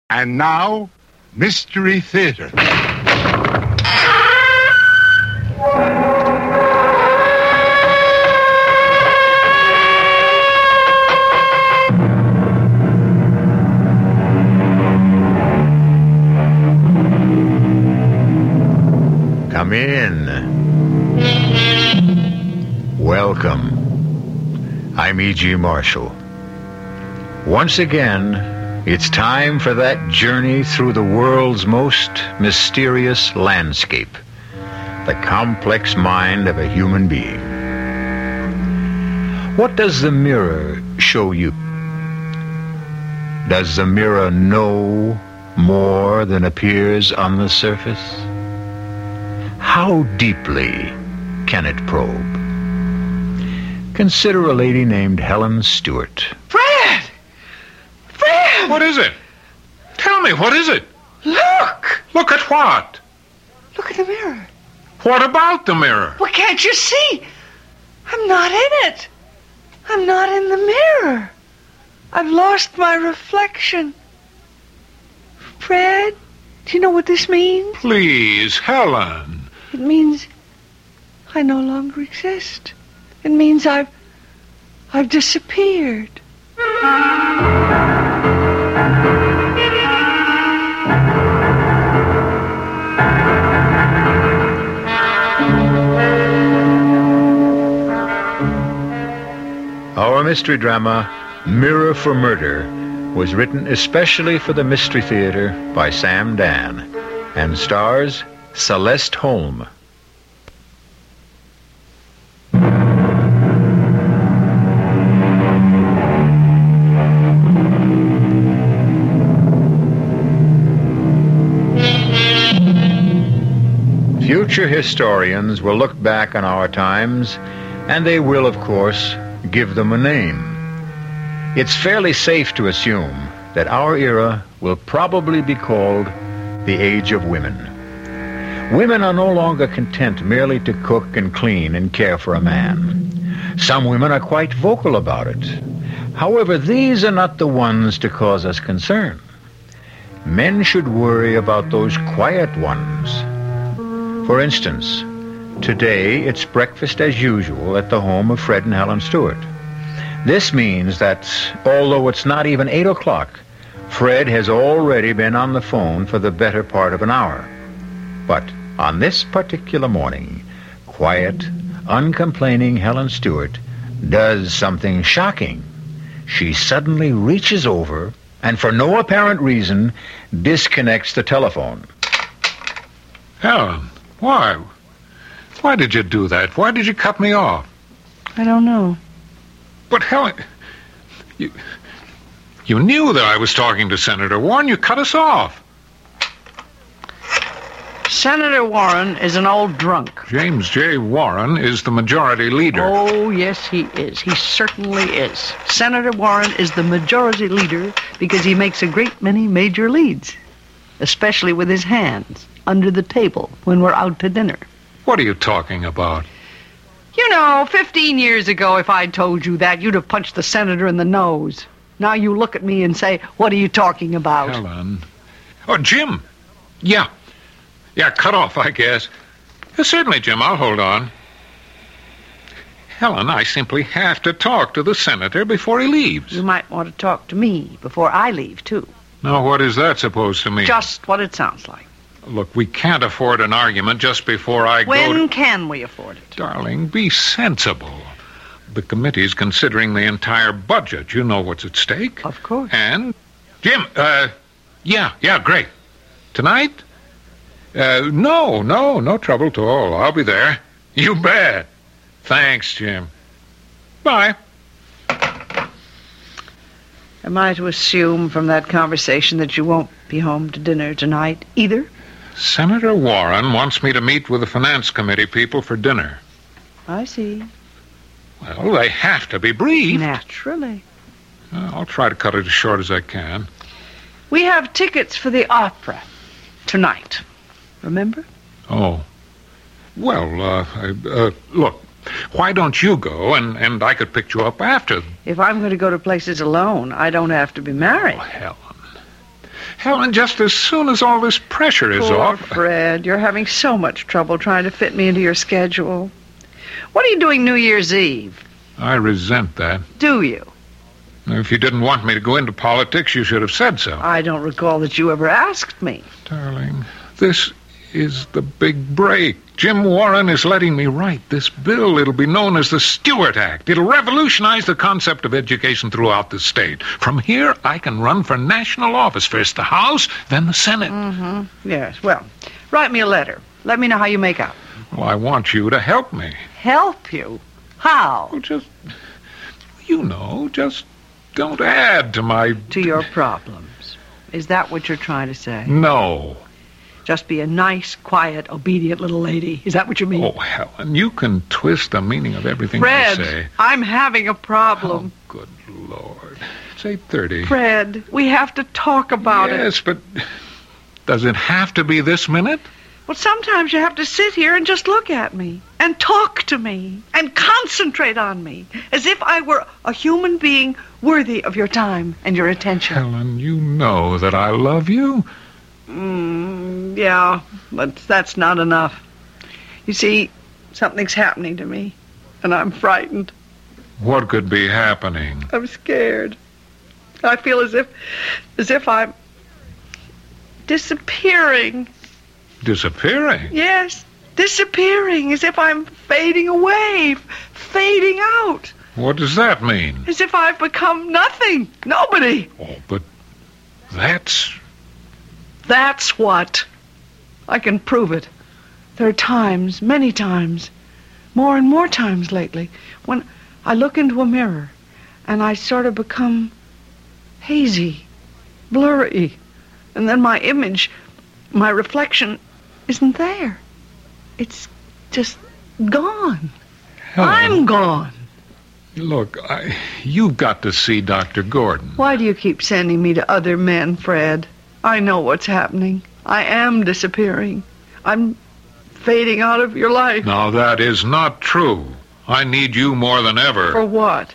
And now, Mystery Theater. Come in. Welcome. I'm E.G. Marshall. Once again, it's time for that journey through the world's most mysterious landscape, the complex mind of a human being. What does the mirror show you? Does the mirror know more than appears on the surface? How deeply can it probe? Consider a lady named Helen Stewart. Fred! Fred! What is it? Tell me, what is it? Look! Look at what? Look at the mirror. What about the mirror? Well, can't you see? I'm not in it. I'm not in the mirror. I've lost my reflection. Fred, do you know what this means? Please, Helen. It means I no longer exist. It means I've disappeared. Our mystery drama, Mirror for Murder, was written especially for the Mystery Theater by Sam Dan and stars Celeste Holm. Future historians will look back on our times, and they will, of course, give them a name. It's fairly safe to assume that our era will probably be called the Age of Women. Women are no longer content merely to cook and clean and care for a man. Some women are quite vocal about it. However, these are not the ones to cause us concern. Men should worry about those quiet ones. For instance, today it's breakfast as usual at the home of Fred and Helen Stewart. This means that, although it's not even 8 o'clock, Fred has already been on the phone for the better part of an hour. But on this particular morning, quiet, uncomplaining Helen Stewart does something shocking. She suddenly reaches over and, for no apparent reason, disconnects the telephone. Helen, why? Why did you do that? Why did you cut me off? I don't know. But Helen, you knew that I was talking to Senator Warren. You cut us off. Senator Warren is an old drunk. James J. Warren is the majority leader. Oh, yes, he is. He certainly is. Senator Warren is the majority leader because he makes a great many major leads, especially with his hands under the table when we're out to dinner. What are you talking about? You know, 15 years ago, if I'd told you that, you'd have punched the senator in the nose. Now you look at me and say, what are you talking about? Helen. Oh, Jim. Yeah, cut off, I guess. Certainly, Jim, I'll hold on. Helen, I simply have to talk to the senator before he leaves. You might want to talk to me before I leave, too. Now, what is that supposed to mean? Just what it sounds like. Look, we can't afford an argument just before I go to... When can we afford it? Darling, be sensible. The committee's considering the entire budget. You know what's at stake. Of course. And, Jim, yeah, great. Tonight? No trouble at all. I'll be there. You bet. Thanks, Jim. Bye. Am I to assume from that conversation that you won't be home to dinner tonight either? Senator Warren wants me to meet with the Finance Committee people for dinner. I see. Well, they have to be briefed. Naturally. I'll try to cut it as short as I can. We have tickets for the opera tonight. Remember? Oh. Well, look, why don't you go, and I could pick you up after. If I'm going to go to places alone, I don't have to be married. Oh, Helen, just as soon as all this pressure is Poor off... Fred, you're having so much trouble trying to fit me into your schedule. What are you doing New Year's Eve? I resent that. Do you? If you didn't want me to go into politics, you should have said so. I don't recall that you ever asked me. Darling, this is the big break. Jim Warren is letting me write this bill. It'll be known as the Stewart Act. It'll revolutionize the concept of education throughout the state. From here, I can run for national office. First the House, then the Senate. Mm-hmm. Yes, well, write me a letter. Let me know how you make out. Well, I want you to help me. Help you? How? Well, just don't add to my... To your problems. Is that what you're trying to say? No. Just be a nice, quiet, obedient little lady. Is that what you mean? Oh, Helen, you can twist the meaning of everything Fred, I say. I'm having a problem. Oh, good Lord. It's 8:30. Fred, we have to talk about it. Yes, but does it have to be this minute? Well, sometimes you have to sit here and just look at me and talk to me and concentrate on me as if I were a human being worthy of your time and your attention. Helen, you know that I love you. Yeah, but that's not enough. You see, something's happening to me, and I'm frightened. What could be happening? I'm scared. I feel as if I'm disappearing. Disappearing? Yes, disappearing, as if I'm fading away, fading out. What does that mean? As if I've become nothing, nobody. Oh, but that's what. I can prove it. There are times, many times, more and more times lately, when I look into a mirror and I sort of become hazy, blurry, and then my image, my reflection, isn't there. It's just gone. Helen, I'm gone. Look, you've got to see Dr. Gordon. Why do you keep sending me to other men, Fred? I know what's happening. I am disappearing. I'm fading out of your life. Now, that is not true. I need you more than ever. For what?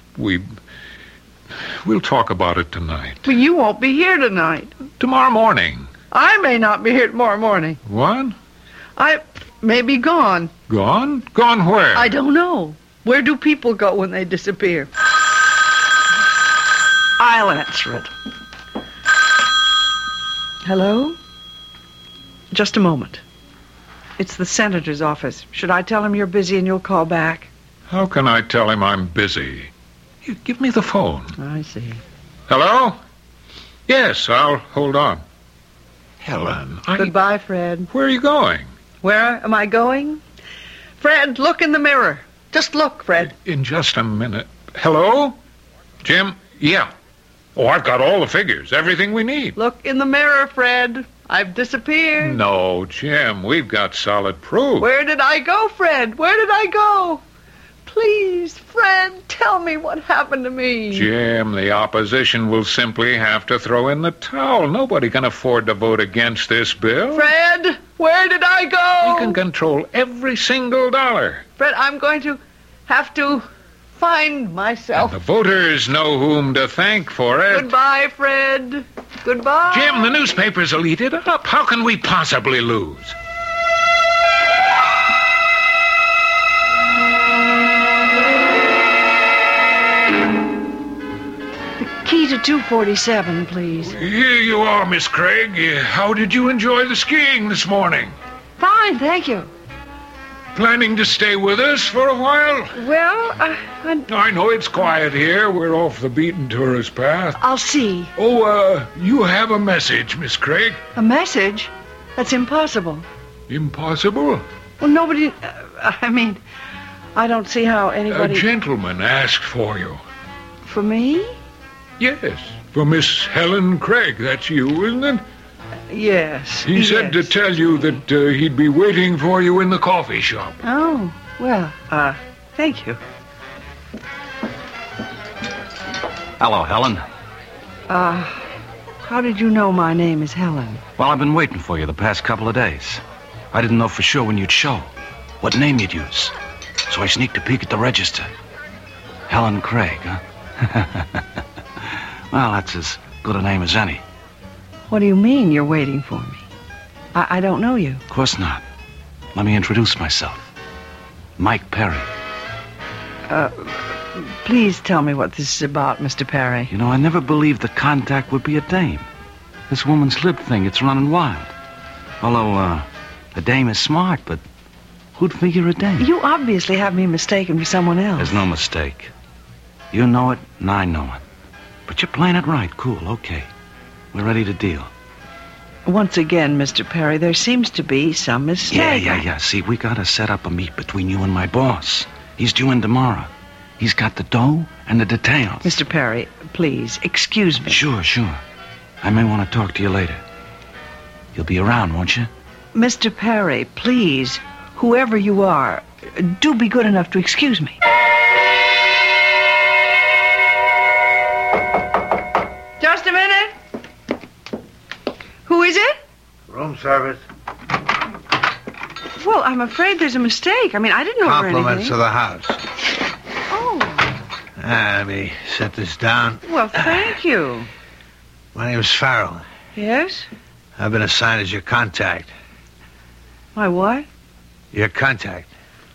We'll talk about it tonight. But you won't be here tonight. Tomorrow morning. I may not be here tomorrow morning. What? I may be gone. Gone? Gone where? I don't know. Where do people go when they disappear? I'll answer it. Hello? Just a moment. It's the senator's office. Should I tell him you're busy and you'll call back? How can I tell him I'm busy? You give me the phone. I see. Hello? Yes, I'll hold on. Helen, Goodbye, Fred. Where are you going? Where am I going? Fred, look in the mirror. Just look, Fred. In just a minute. Hello? Jim? Yeah. Oh, I've got all the figures, everything we need. Look in the mirror, Fred. I've disappeared. No, Jim, we've got solid proof. Where did I go, Fred? Where did I go? Please, Fred, tell me what happened to me. Jim, the opposition will simply have to throw in the towel. Nobody can afford to vote against this bill. Fred, where did I go? We can control every single dollar. Fred, I'm going to have to find myself. And the voters know whom to thank for it. Goodbye, Fred. Goodbye. Jim, the newspapers will eat it up. How can we possibly lose? Key to 247, please. Here you are, Miss Craig. How did you enjoy the skiing this morning? Fine, thank you. Planning to stay with us for a while? Well, I know it's quiet here. We're off the beaten tourist path. I'll see. Oh, you have a message, Miss Craig. A message? That's impossible. Impossible? Well, nobody... I don't see how anybody... A gentleman asked for you. For me? Yes, for Miss Helen Craig. That's you, isn't it? Yes. He said to tell you that he'd be waiting for you in the coffee shop. Oh, well, thank you. Hello, Helen. How did you know my name is Helen? Well, I've been waiting for you the past couple of days. I didn't know for sure when you'd show, what name you'd use. So I sneaked a peek at the register. Helen Craig, huh? Well, that's as good a name as any. What do you mean you're waiting for me? I don't know you. Of course not. Let me introduce myself. Mike Perry. Please tell me what this is about, Mr. Perry. You know, I never believed the contact would be a dame. This woman's lip thing, it's running wild. Although, a dame is smart, but who'd figure a dame? You obviously have me mistaken for someone else. There's no mistake. You know it, and I know it. But you're playing it right. Cool, okay. We're ready to deal. Once again, Mr. Perry, there seems to be some mistake. Yeah. See, we gotta set up a meet between you and my boss. He's due in tomorrow. He's got the dough and the details. Mr. Perry, please, excuse me. Sure. I may want to talk to you later. You'll be around, won't you? Mr. Perry, please, whoever you are, do be good enough to excuse me. Just a minute. Who is it? Room service. Well, I'm afraid there's a mistake. I mean, I didn't order anything. Compliments of the house. Oh, Let me set this down. well, thank you. My name is Farrell. Yes? I've been assigned as your contact. My what? Your contact.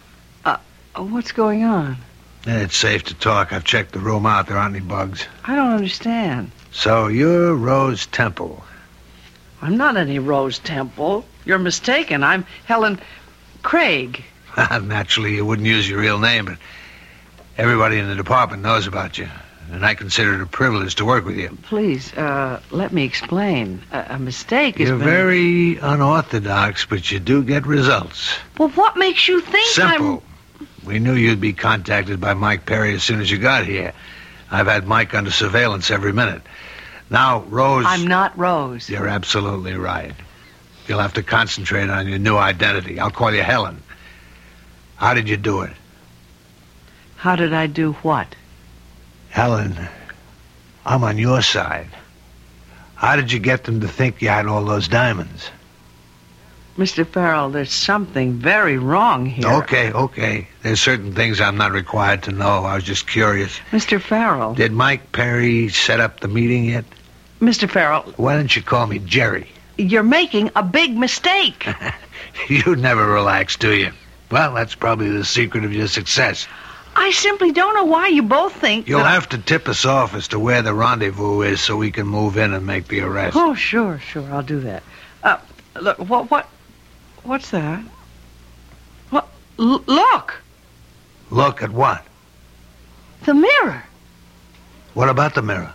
What's going on? It's safe to talk. I've checked the room out. There aren't any bugs. I don't understand. So you're Rose Temple. I'm not any Rose Temple. You're mistaken. I'm Helen Craig. Naturally, you wouldn't use your real name, but everybody in the department knows about you. And I consider it a privilege to work with you. Please, let me explain. A mistake has You're been... very unorthodox, but you do get results. Well, what makes you think Simple. We knew you'd be contacted by Mike Perry as soon as you got here. I've had Mike under surveillance every minute. Now, Rose... I'm not Rose. You're absolutely right. You'll have to concentrate on your new identity. I'll call you Helen. How did you do it? How did I do what? Helen, I'm on your side. How did you get them to think you had all those diamonds? Mr. Farrell, there's something very wrong here. Okay. There's certain things I'm not required to know. I was just curious. Mr. Farrell. Did Mike Perry set up the meeting yet? Mr. Farrell, Why don't you call me Jerry? you're making a big mistake. You never relax, do you? Well, that's probably the secret of your success. I simply don't know why you both think You'll that... have to tip us off as to where the rendezvous is so we can move in and make the arrest. Oh, sure, I'll do that. Look, what's that? What? Look! Look at what? The mirror. What about the mirror?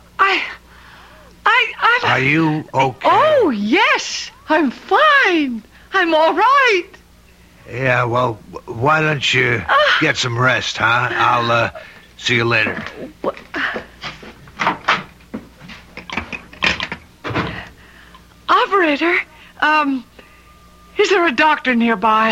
I'm... Are you okay? Oh, yes! I'm fine! I'm all right! Yeah, well, why don't you get some rest, huh? I'll see you later. Operator, is there a doctor nearby?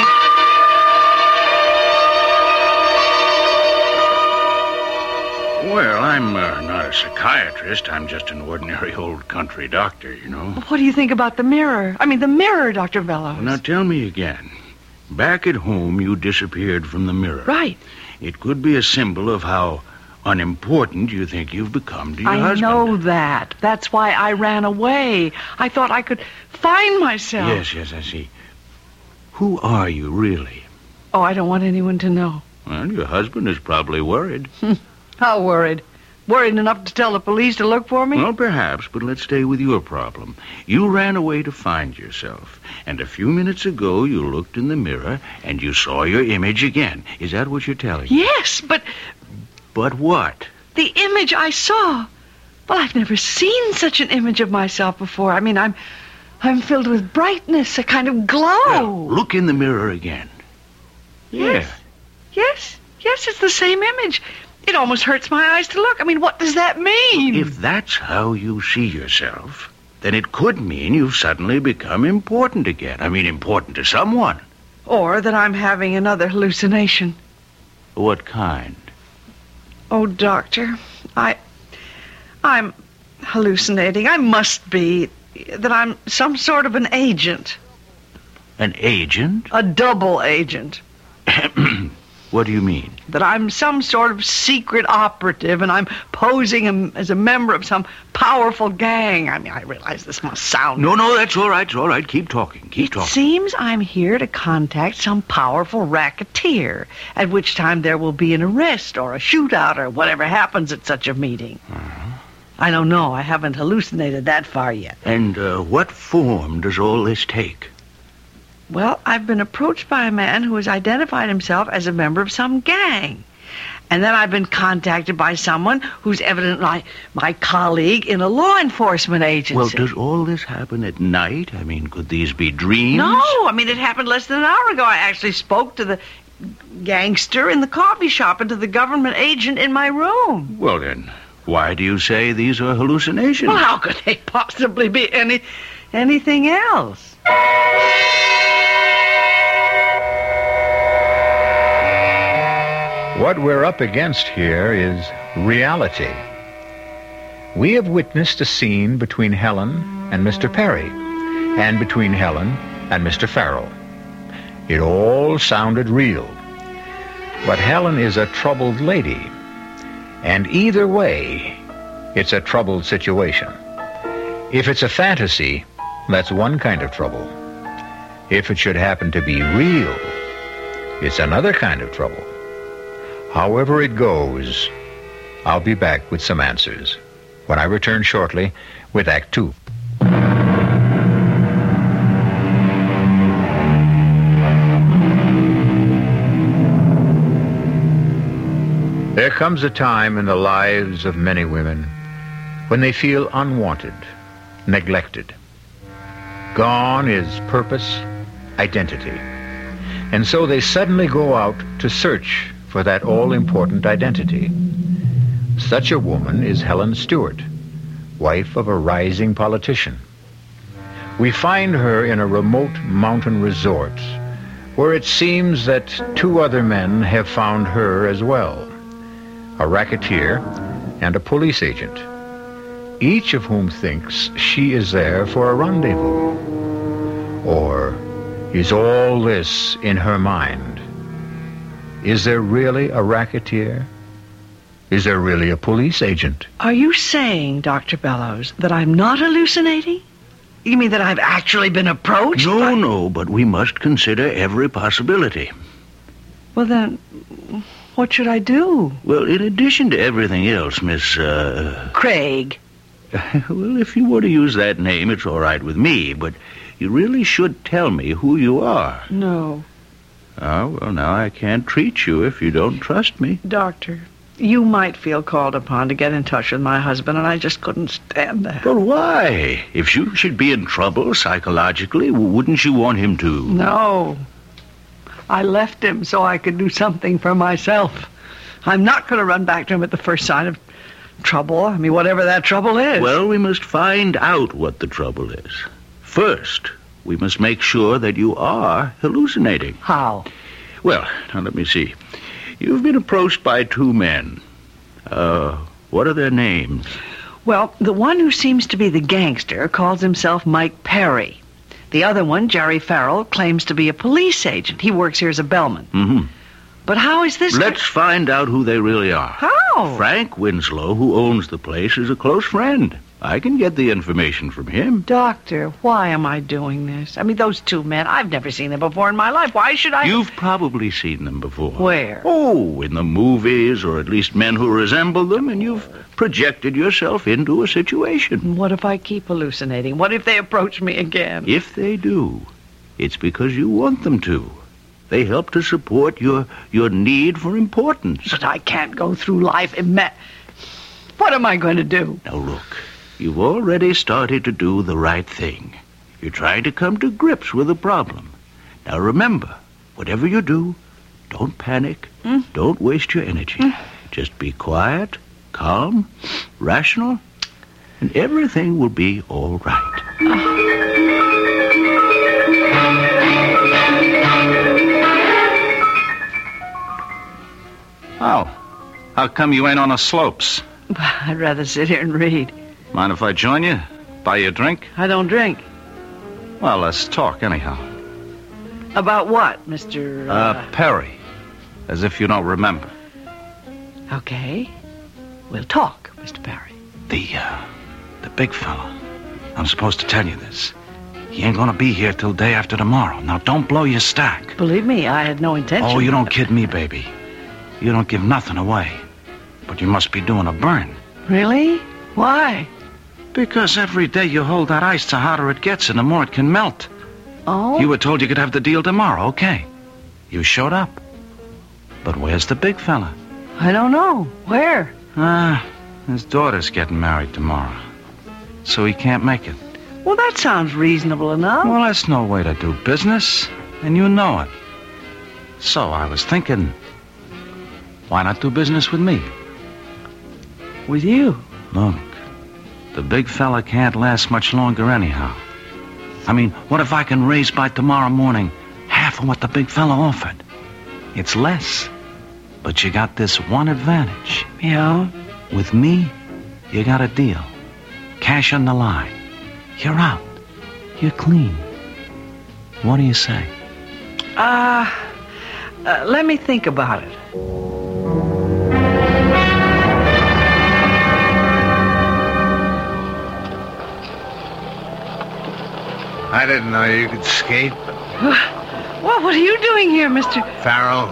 Well, I'm not a psychiatrist. I'm just an ordinary old country doctor, you know. What do you think about the mirror? I mean, the mirror, Dr. Bellows. Now tell me again. Back at home, you disappeared from the mirror. Right. It could be a symbol of how unimportant you think you've become to your I husband. know that. That's why I ran away. I thought I could find myself. Yes, I see. Who are you, really? Oh, I don't want anyone to know. Well, your husband is probably worried. How worried? Worried enough to tell the police to look for me? Well, perhaps, but let's stay with your problem. You ran away to find yourself, and a few minutes ago you looked in the mirror and you saw your image again. Is that what you're telling me? Yes, but But what? the image I saw... Well, I've never seen such an image of myself before. I mean, I'm filled with brightness, a kind of glow. Well, look in the mirror again. Yeah. Yes, it's the same image. It almost hurts my eyes to look. I mean, what does that mean? If that's how you see yourself, then it could mean you've suddenly become important again. I mean, important to someone. Or that I'm having another hallucination. What kind? Oh, doctor, I'm hallucinating. I must be. That I'm some sort of an agent. An agent? A double agent. What do you mean? That I'm some sort of secret operative and I'm posing as a member of some powerful gang. I mean, I realize this must sound... No, that's all right. It's all right. Keep talking. It seems I'm here to contact some powerful racketeer, at which time there will be an arrest or a shootout or whatever happens at such a meeting. I don't know. I haven't hallucinated that far yet. And what form does all this take? Well, I've been approached by a man who has identified himself as a member of some gang. And then I've been contacted by someone who's evidently my colleague in a law enforcement agency. Well, does all this happen at night? I mean, could these be dreams? No, I mean, it happened less than an hour ago. I actually spoke to the gangster in the coffee shop and to the government agent in my room. Well, then, why do you say these are hallucinations? Well, how could they possibly be anything else? What we're up against here is reality. We have witnessed a scene between Helen and Mr. Perry, and between Helen and Mr. Farrell. It all sounded real. But Helen is a troubled lady, and either way, it's a troubled situation. If it's a fantasy, that's one kind of trouble. If it should happen to be real, it's another kind of trouble. However it goes, I'll be back with some answers when I return shortly with Act 2. There comes a time in the lives of many women when they feel unwanted, neglected. Gone is purpose, identity. And so they suddenly go out to search for that all-important identity. Such a woman is Helen Stewart, wife of a rising politician. We find her in a remote mountain resort where it seems that two other men have found her as well, a racketeer and a police agent, each of whom thinks she is there for a rendezvous. Or is all this in her mind? Is there really a racketeer? Is there really a police agent? Are you saying, Dr. Bellows, that I'm not hallucinating? You mean that I've actually been approached? No, but we must consider every possibility. Well, then, what should I do? Well, in addition to everything else, Miss, Craig. Well, if you were to use that name, it's all right with me, but you really should tell me who you are. No. Oh, well, now I can't treat you if you don't trust me. Doctor, you might feel called upon to get in touch with my husband, and I just couldn't stand that. But why? If you should be in trouble psychologically, wouldn't you want him to? No. I left him so I could do something for myself. I'm not going to run back to him at the first sign of trouble. I mean, whatever that trouble is. Well, we must find out what the trouble is. First, we must make sure that you are hallucinating. How? Well, now let me see. You've been approached by two men. What are their names? Well, the one who seems to be the gangster calls himself Mike Perry. The other one, Jerry Farrell, claims to be a police agent. He works here as a bellman. Mm-hmm. But how is this... Let's find out who they really are. How? Frank Winslow, who owns the place, is a close friend. I can get the information from him. Doctor, why am I doing this? I mean, those two men, I've never seen them before in my life. Why should I... You've probably seen them before. Where? Oh, in the movies, or at least men who resemble them, and you've projected yourself into a situation. What if I keep hallucinating? What if they approach me again? If they do, it's because you want them to. They help to support your need for importance. But I can't go through life... What am I going to do? Now, look... You've already started to do the right thing. You're trying to come to grips with the problem. Now remember, whatever you do, don't panic. Don't waste your energy. Just be quiet, calm, rational, and everything will be all right. Oh, how come you ain't on the slopes? I'd rather sit here and read. Mind if I join you? Buy you a drink? I don't drink. Well, let's talk anyhow. About what, Mr. Perry. as if you don't remember. Okay. We'll talk, Mr. Perry. The big fella. I'm supposed to tell you this. He ain't gonna be here till day after tomorrow. Now, don't blow your stack. Believe me, I had no intention. Oh, you don't kid me, baby. You don't give nothing away. But you must be doing a burn. Really? Why? Because every day you hold that ice, the hotter it gets and the more it can melt. Oh? You were told you could have the deal tomorrow, okay. You showed up. But where's the big fella? I don't know. Where? His daughter's getting married tomorrow. So he can't make it. Well, that sounds reasonable enough. Well, that's no way to do business, and you know it. So I was thinking, why not do business with me? With you? Look, the big fella can't last much longer anyhow. I mean, what if I can raise by tomorrow morning half of what the big fella offered? It's less, but you got this one advantage. Yeah? With me, you got a deal. Cash on the line. You're out. You're clean. What do you say? Let me think about it. I didn't know you could skate. What are you doing here, Mr. Farrell,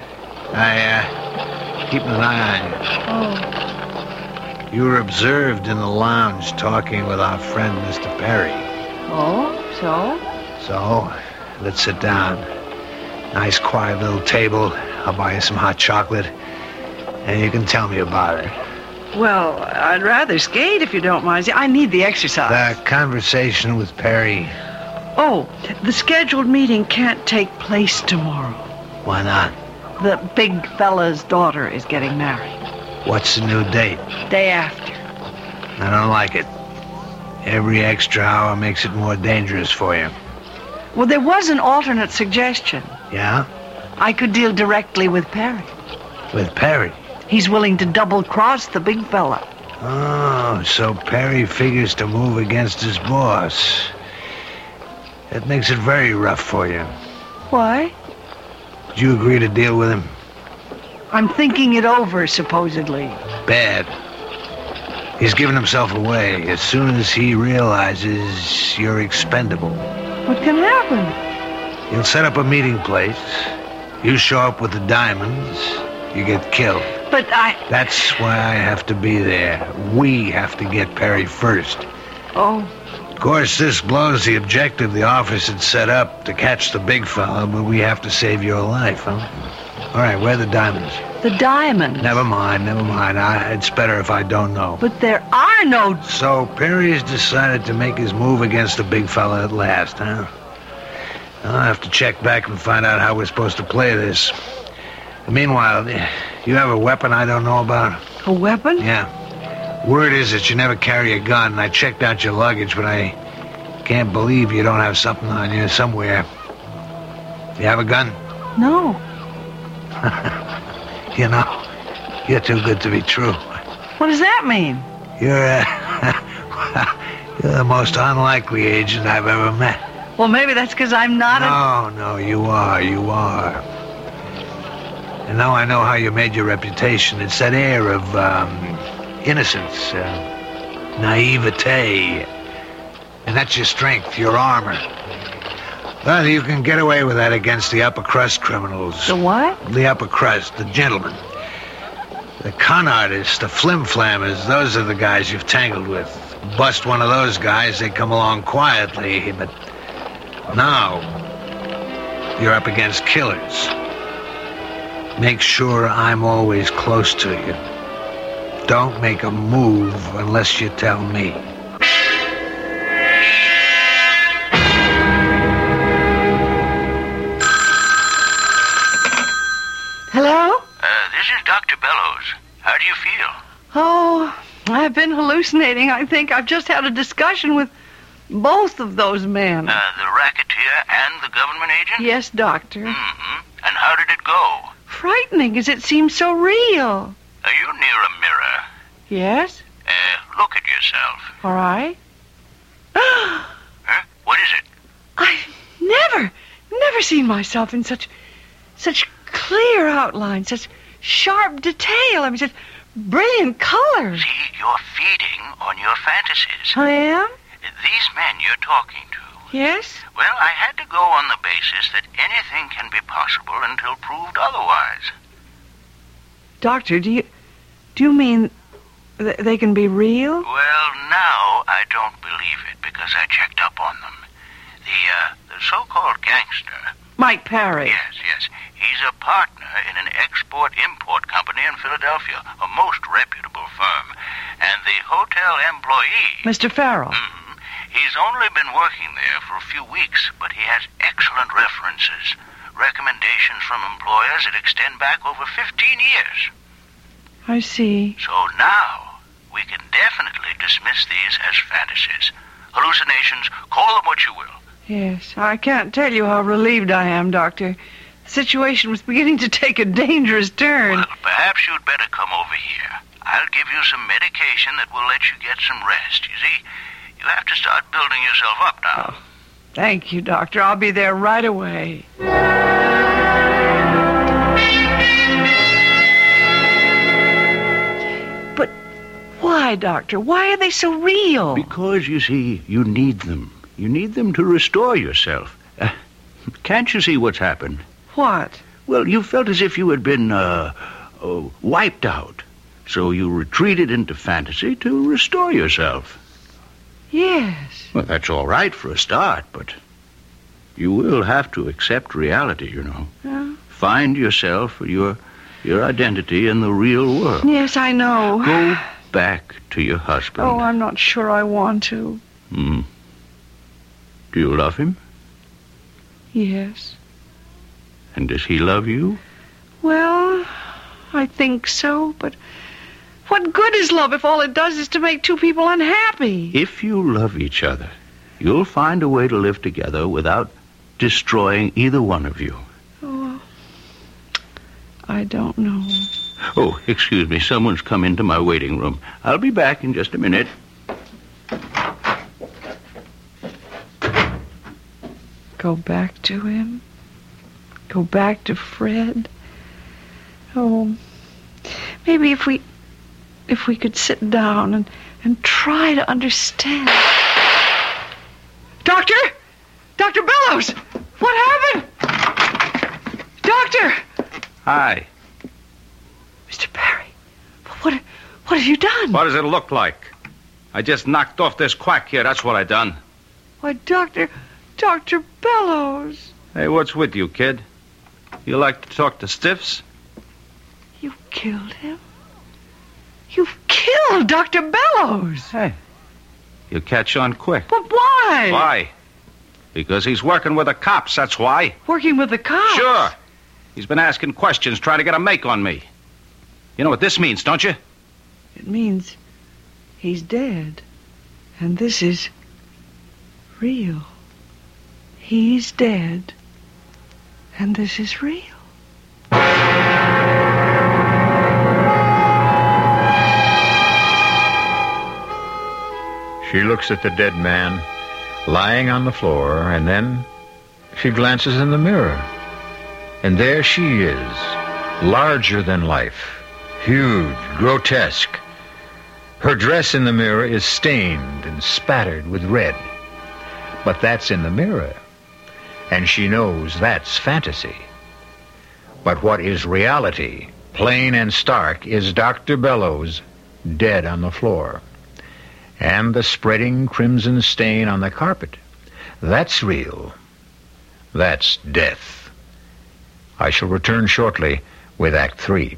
I, keeping an eye on you. Oh. You were observed in the lounge talking with our friend, Mr. Perry. Oh, so? So, let's sit down. Nice, quiet little table. I'll buy you some hot chocolate, and you can tell me about it. Well, I'd rather skate if you don't mind. See, I need the exercise. The conversation with Perry. Oh, the scheduled meeting can't take place tomorrow. Why not? The big fella's daughter is getting married. What's the new date? Day after. I don't like it. Every extra hour makes it more dangerous for you. Well, there was an alternate suggestion. Yeah? I could deal directly with Perry. With Perry? He's willing to double-cross the big fella. Oh, so Perry figures to move against his boss. That makes it very rough for you. Why? Did you agree to deal with him? I'm thinking it over, supposedly. Bad. He's given himself away as soon as he realizes you're expendable. What can happen? He'll set up a meeting place. You show up with the diamonds. You get killed. But That's why I have to be there. We have to get Perry first. Oh. Of course, this blows the objective the office had set up to catch the big fella, but we have to save your life, huh? All right, where are the diamonds? The diamonds? Never mind. It's better if I don't know. But there are no... So Perry's decided to make his move against the big fella at last, huh? I'll have to check back and find out how we're supposed to play this. Meanwhile, you have a weapon I don't know about? A weapon? Yeah. Word is that you never carry a gun. I checked out your luggage, but I can't believe you don't have something on you somewhere. You have a gun? No. You know, you're too good to be true. What does that mean? You're the most unlikely agent I've ever met. Well, maybe that's because I'm not No, you are. And now I know how you made your reputation. It's that air of, innocence, naivete. And that's your strength, your armor. Well, you can get away with that against the upper crust criminals. The what? The upper crust, the gentlemen. The con artists, the flim-flammers, those are the guys you've tangled with. Bust one of those guys, they come along quietly, but now you're up against killers. Make sure I'm always close to you. Don't make a move unless you tell me. Hello? This is Dr. Bellows. How do you feel? Oh, I've been hallucinating, I think. I've just had a discussion with both of those men. The racketeer and the government agent? Yes, Doctor. Mm-hmm. And how did it go? Frightening, as it seems so real. Are you near a mirror? Yes? Look at yourself. All right. Huh? What is it? I've never seen myself in such clear outline, such sharp detail. I mean, such brilliant colors. See, you're feeding on your fantasies. I am? These men you're talking to. Yes? Well, I had to go on the basis that anything can be possible until proved otherwise. Doctor, do you mean they can be real? Well, now I don't believe it because I checked up on them. The so-called gangster. Mike Parry. Yes. He's a partner in an export-import company in Philadelphia, a most reputable firm. And the hotel employee... Mr. Farrell. He's only been working there for a few weeks, but he has excellent references. Recommendations from employers that extend back over 15 years. I see. So now, we can definitely dismiss these as fantasies. Hallucinations, call them what you will. Yes, I can't tell you how relieved I am, Doctor. The situation was beginning to take a dangerous turn. Well, perhaps you'd better come over here. I'll give you some medication that will let you get some rest. You see, you have to start building yourself up now. Oh, thank you, Doctor. I'll be there right away. But why, Doctor? Why are they so real? Because, you see, you need them. You need them to restore yourself. Can't you see what's happened? What? Well, you felt as if you had been wiped out. So you retreated into fantasy to restore yourself. Yes. Well, that's all right for a start, but you will have to accept reality, you know. Yeah. Find yourself, your identity in the real world. Yes, I know. Go back to your husband. Oh, I'm not sure I want to. Do you love him? Yes. And does he love you? Well, I think so, but what good is love if all it does is to make two people unhappy? If you love each other, you'll find a way to live together without destroying either one of you. Oh, I don't know. Oh, excuse me. Someone's come into my waiting room. I'll be back in just a minute. Go back to him? Go back to Fred? Oh, maybe if we could sit down and try to understand. Doctor? Dr. Bellows! What happened? Doctor! Hi. Mr. Parry, what have you done? What does it look like? I just knocked off this quack here, that's what I done. Why, Dr. Bellows. Hey, what's with you, kid? You like to talk to stiffs? You killed him? You've killed Dr. Bellows. Hey, you catch on quick. But why? Why? Because he's working with the cops, that's why. Working with the cops? Sure. He's been asking questions, trying to get a make on me. You know what this means, don't you? It means he's dead. And this is real. He's dead. And this is real. She looks at the dead man lying on the floor, and then she glances in the mirror. And there she is, larger than life, huge, grotesque. Her dress in the mirror is stained and spattered with red. But that's in the mirror, and she knows that's fantasy. But what is reality, plain and stark, is Dr. Bellows dead on the floor. And the spreading crimson stain on the carpet. That's real. That's death. I shall return shortly with Act 3.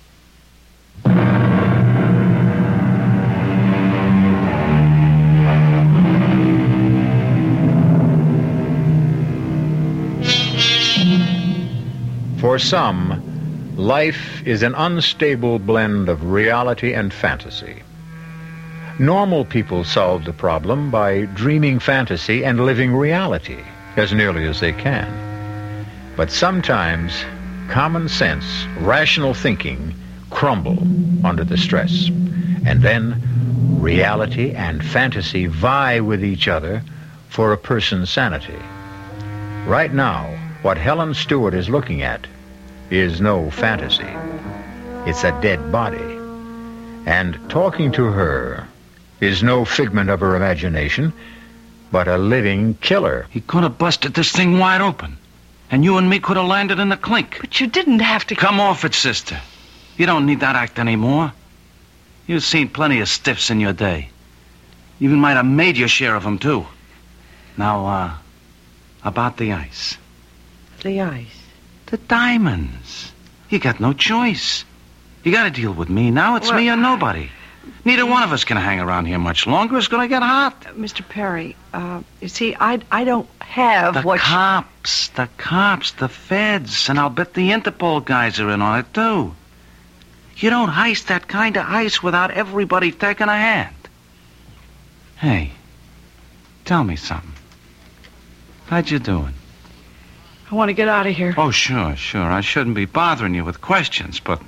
For some, life is an unstable blend of reality and fantasy. Normal people solve the problem by dreaming fantasy and living reality as nearly as they can. But sometimes common sense, rational thinking crumble under the stress. And then reality and fantasy vie with each other for a person's sanity. Right now, what Helen Stewart is looking at is no fantasy. It's a dead body. And talking to her is no figment of her imagination, but a living killer. He could have busted this thing wide open. And you and me could have landed in the clink. But you didn't have to... Come off it, sister. You don't need that act anymore. You've seen plenty of stiffs in your day. You even might have made your share of them, too. Now, about the ice. The ice? The diamonds. You got no choice. You got to deal with me now. It's me or nobody. Neither one of us can hang around here much longer. It's going to get hot. Mr. Perry, you see, I don't have the cops, the feds, and I'll bet the Interpol guys are in on it, too. You don't heist that kind of ice without everybody taking a hand. Hey, tell me something. How'd you doing? I want to get out of here. Oh, sure. I shouldn't be bothering you with questions, but...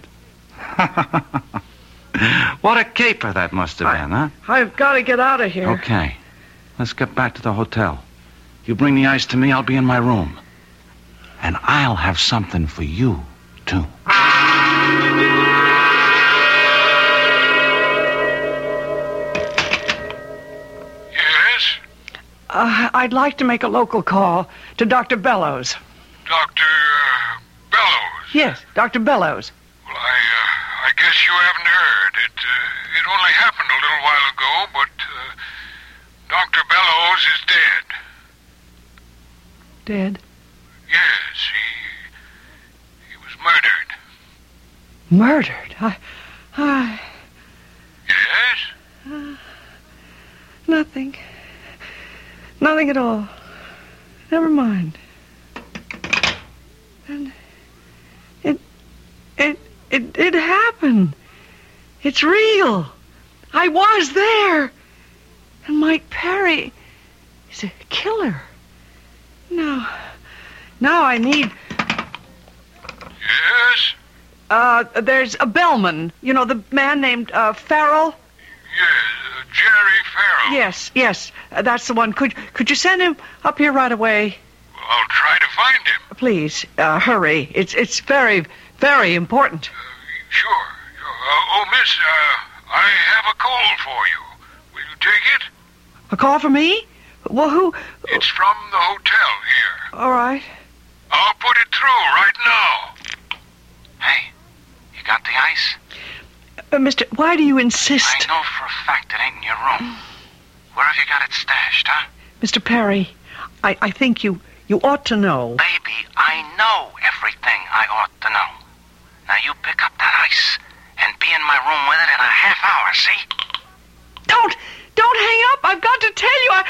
What a caper that must have been, huh? I've got to get out of here. Okay. Let's get back to the hotel. You bring the ice to me, I'll be in my room. And I'll have something for you, too. Yes? I'd like to make a local call to Dr. Bellows. Dr. Bellows? Yes, Dr. Bellows. Well, I guess you haven't heard. It only happened a little while ago, but Dr. Bellows is dead. Dead? Yes, he was murdered. Murdered? Yes? Nothing. Nothing at all. Never mind. And it happened. It's real. I was there. And Mike Perry is a killer. Now I need... Yes? There's a bellman. You know, the man named, Farrell? Yes, Jerry Farrell. Yes, that's the one. Could you send him up here right away? Well, I'll try to find him. Please, hurry. It's very, very important. Sure. Oh, miss, I have a call for you. Will you take it? A call for me? Well, who? It's from the hotel here. All right. I'll put it through right now. Hey, you got the ice? Mister, why do you insist? I know for a fact it ain't in your room. Where have you got it stashed, huh? Mr. Perry, I think you ought to know. Baby, I know everything I ought to know. Now you pick up that ice and be in my room with it in a half hour, see? Don't hang up. I've got to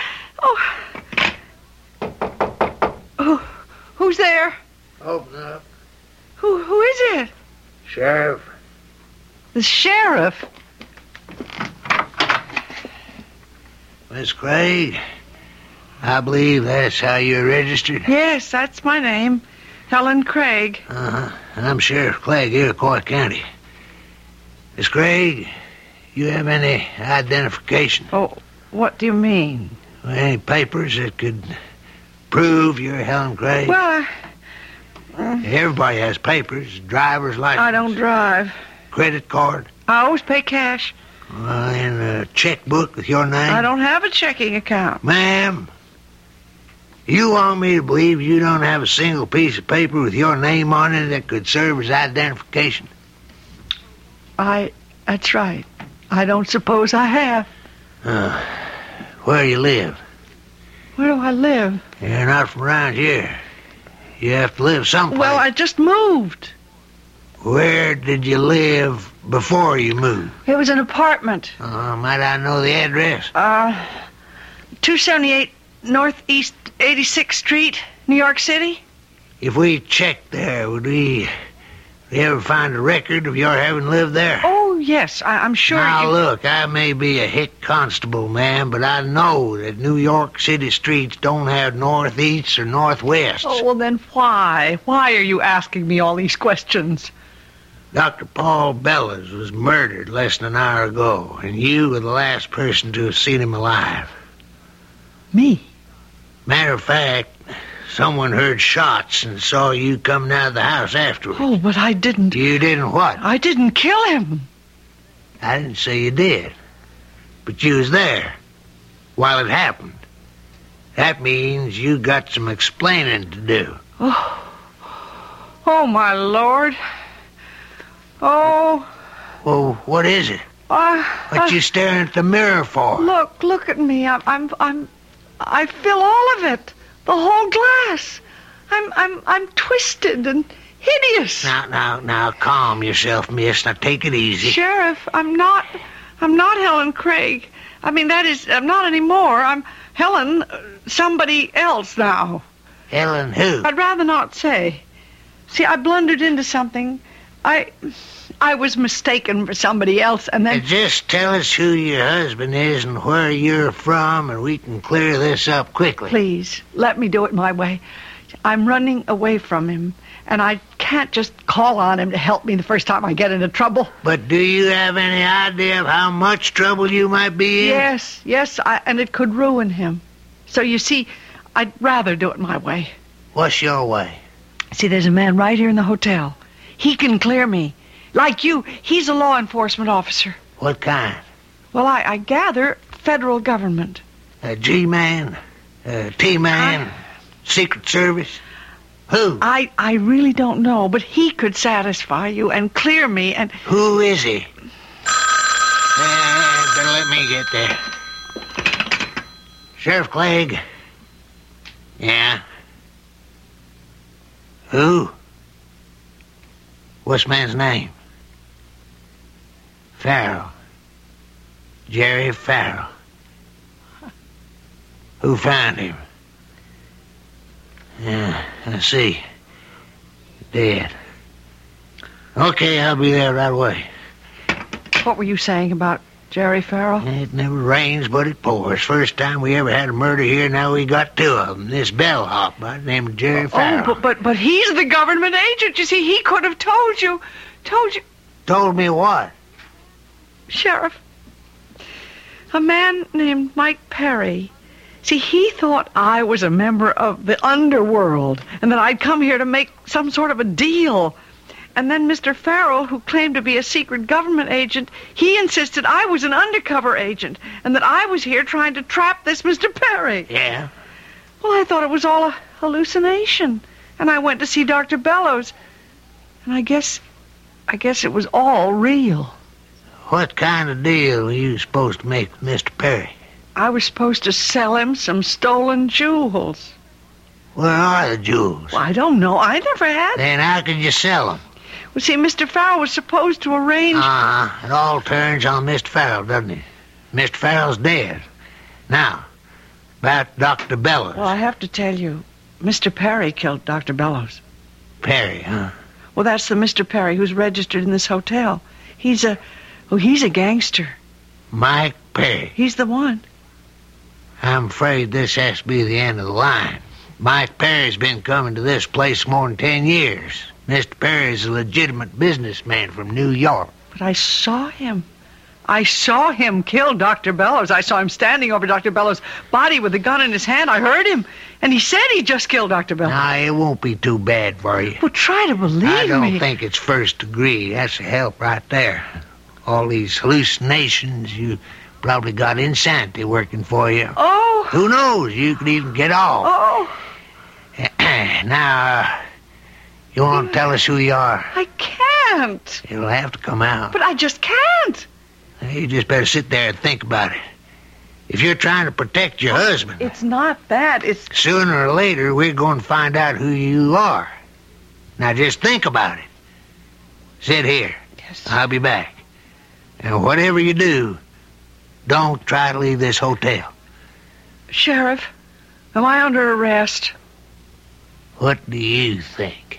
tell you. Who's there? Open up. Who is it? Sheriff. The sheriff? Miss Craig, I believe that's how you're registered. Yes, that's my name. Helen Craig. I'm Sheriff Clegg, Iroquois County. Miss Craig, you have any identification? Oh, what do you mean? Any papers that could prove you're Helen Craig? Well, Everybody has papers. Driver's license. I don't drive. Credit card. I always pay cash. And a checkbook with your name. I don't have a checking account. Ma'am, you want me to believe you don't have a single piece of paper with your name on it that could serve as identification? That's right. I don't suppose I have. Where you live? Where do I live? You're not from around here. You have to live someplace. Well, I just moved. Where did you live before you moved? It was an apartment. Might I know the address? 278 Northeast 86th Street, New York City. If we checked there, would we ever find a record of your having lived there? Oh, yes, I'm sure Now, look, I may be a hick constable, ma'am, but I know that New York City streets don't have northeasts or northwests. Oh, well, then why? Why are you asking me all these questions? Dr. Paul Bellows was murdered less than an hour ago, and you were the last person to have seen him alive. Me? Matter of fact, Someone heard shots and saw you coming out of the house afterwards. Oh, but I didn't. You didn't what? I didn't kill him. I didn't say you did. But you was there while it happened. That means you got some explaining to do. Oh, my Lord. Oh. Well, what is it? What you staring at the mirror for? Look at me. I feel all of it. The whole glass. I'm twisted and hideous. Now, calm yourself, miss. Now, take it easy. Sheriff, I'm not Helen Craig. I mean, that is, I'm not anymore. I'm Helen, somebody else now. Helen who? I'd rather not say. See, I blundered into something. I was mistaken for somebody else, and then... Just tell us who your husband is and where you're from, and we can clear this up quickly. Please, let me do it my way. I'm running away from him, and I can't just call on him to help me the first time I get into trouble. But do you have any idea of how much trouble you might be in? Yes, and it could ruin him. So you see, I'd rather do it my way. What's your way? See, there's a man right here in the hotel. He can clear me. Like you, he's a law enforcement officer. What kind? Well, I gather federal government. A G-man? A T-man? Secret Service? Who? I really don't know, but he could satisfy you and clear me and... Who is he? Better let me get there. Sheriff Clegg? Yeah? Who? What's the man's name? Farrell. Jerry Farrell. Who found him? Yeah, I see. Dead. Okay, I'll be there right away. What were you saying about Jerry Farrell? It never rains but it pours. First time we ever had a murder here, now we got two of them. This bellhop by the name of Jerry Farrell. Oh, but he's the government agent. You see, he could have told you. Told me what? Sheriff, a man named Mike Perry. See, he thought I was a member of the underworld and that I'd come here to make some sort of a deal. And then Mr. Farrell, who claimed to be a secret government agent, he insisted I was an undercover agent and that I was here trying to trap this Mr. Perry. Yeah? Well, I thought it was all a hallucination. And I went to see Dr. Bellows. And I guess it was all real. What kind of deal were you supposed to make with Mr. Perry? I was supposed to sell him some stolen jewels. Where are the jewels? Well, I don't know. I never had. Then how could you sell them? Well, see, Mr. Farrell was supposed to arrange... It all turns on Mr. Farrell, doesn't it? Mr. Farrell's dead. Now, about Dr. Bellows. Well, I have to tell you, Mr. Perry killed Dr. Bellows. Perry, huh? Well, that's the Mr. Perry who's registered in this hotel. He's a gangster. Mike Perry. He's the one. I'm afraid this has to be the end of the line. Mike Perry's been coming to this place more than 10 years. Mr. Perry's a legitimate businessman from New York. But I saw him. I saw him kill Dr. Bellows. I saw him standing over Dr. Bellows' body with a gun in his hand. I heard him. And he said he just killed Dr. Bellows. Now, it won't be too bad for you. Well, try to believe me. I don't think it's first degree. That's a help right there. All these hallucinations, you probably got insanity working for you. Oh. Who knows? You could even get off. Oh. Now, you want to tell us who you are? I can't. It'll have to come out. But I just can't. You just better sit there and think about it. If you're trying to protect your husband... It's not that. It's... Sooner or later, we're going to find out who you are. Now, just think about it. Sit here. Yes. I'll be back. And whatever you do, don't try to leave this hotel. Sheriff, am I under arrest? What do you think?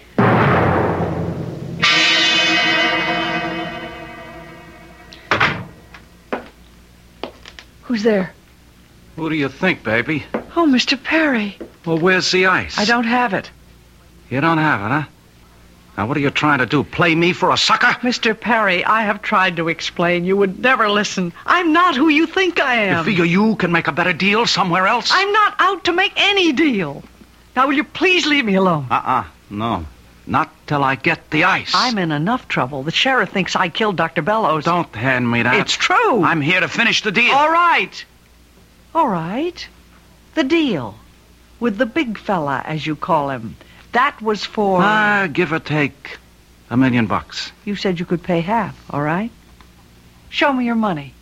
Who's there? Who do you think, baby? Oh, Mr. Perry. Well, where's the ice? I don't have it. You don't have it, huh? Now, what are you trying to do? Play me for a sucker? Mr. Perry, I have tried to explain. You would never listen. I'm not who you think I am. You figure you can make a better deal somewhere else? I'm not out to make any deal. Now, will you please leave me alone? No. Not till I get the ice. I'm in enough trouble. The sheriff thinks I killed Dr. Bellows. Don't hand me that. It's true. I'm here to finish the deal. All right. All right. The deal. With the big fella, as you call him. That was for... Give or take $1 million. You said you could pay half, all right? Show me your money.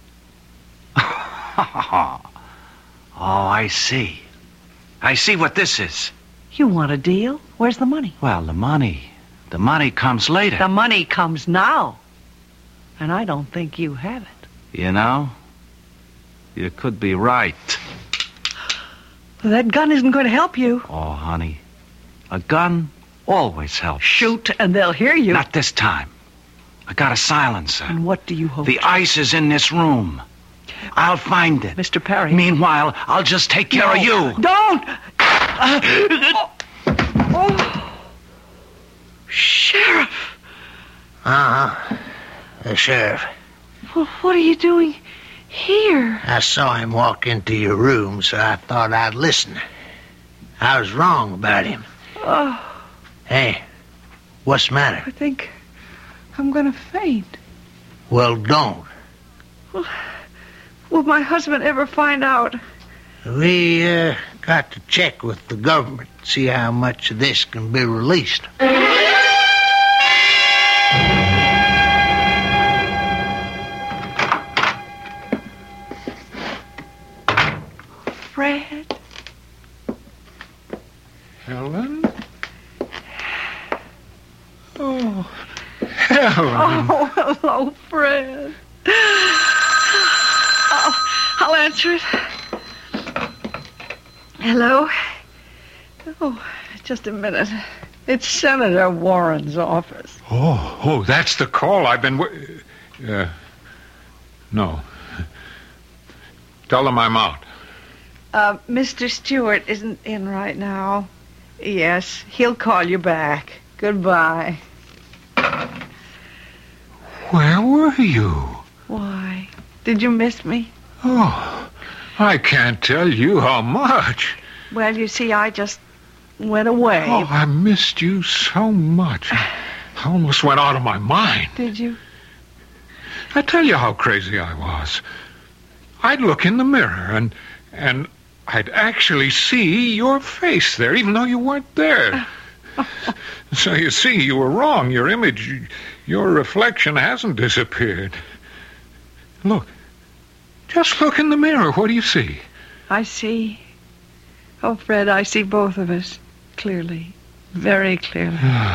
Oh, I see. I see what this is. You want a deal? Where's the money? Well, the money comes later. The money comes now. And I don't think you have it. You know, you could be right. Well, that gun isn't going to help you. Oh, honey, a gun always helps. Shoot, and they'll hear you. Not this time. I got a silencer. And what do you hope? The ice is in this room. I'll find it. Mr. Perry. Meanwhile, I'll just take care of you. Don't! Oh. Sheriff! The sheriff. Well, what are you doing here? I saw him walk into your room, so I thought I'd listen. I was wrong about him. Oh. Hey, what's the matter? I think I'm going to faint. Well, don't. Will my husband ever find out? We got to check with the government, see how much of this can be released. Fred? Helen? Oh, Helen. Oh, hello, Fred. I'll answer it. Hello? Oh, just a minute. It's Senator Warren's office. Oh, that's the call I've been... No. Tell them I'm out. Mr. Stewart isn't in right now. Yes, he'll call you back. Goodbye. Where were you? Why? Did you miss me? Oh, I can't tell you how much. Well, you see, I just went away. Oh, I missed you so much. I almost went out of my mind. Did you? I tell you how crazy I was. I'd look in the mirror and I'd actually see your face there, even though you weren't there. So you see, you were wrong. Your image, your reflection hasn't disappeared. Look. Just look in the mirror. What do you see? I see. Oh, Fred, I see both of us clearly. Very clearly.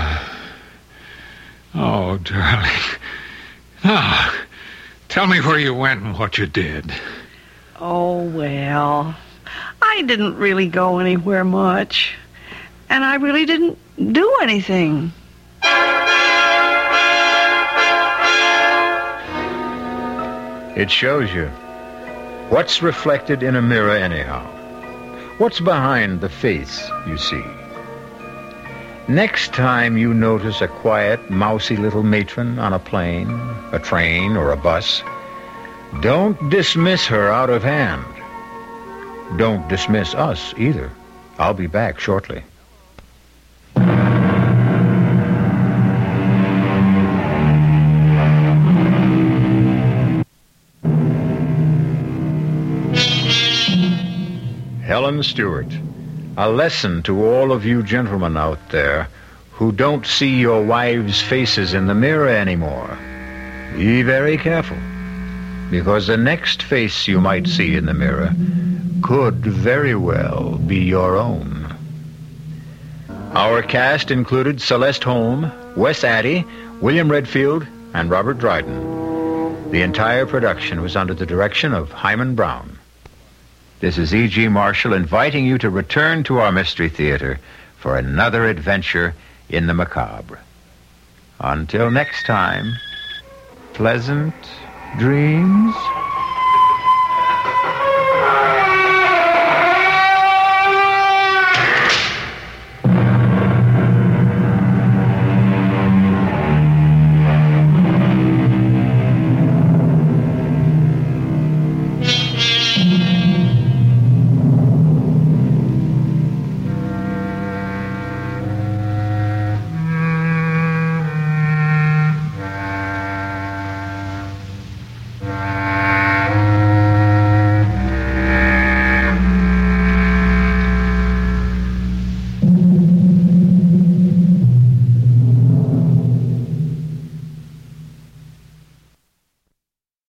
Oh, darling. Now, tell me where you went and what you did. Oh, well, I didn't really go anywhere much. And I really didn't do anything. It shows you. What's reflected in a mirror anyhow? What's behind the face you see? Next time you notice a quiet, mousy little matron on a plane, a train, or a bus, don't dismiss her out of hand. Don't dismiss us either. I'll be back shortly. Helen Stewart, a lesson to all of you gentlemen out there who don't see your wives' faces in the mirror anymore. Be very careful, because the next face you might see in the mirror could very well be your own. Our cast included Celeste Holm, Wes Addy, William Redfield, and Robert Dryden. The entire production was under the direction of Hyman Brown. This is E.G. Marshall inviting you to return to our Mystery Theater for another adventure in the macabre. Until next time, pleasant dreams.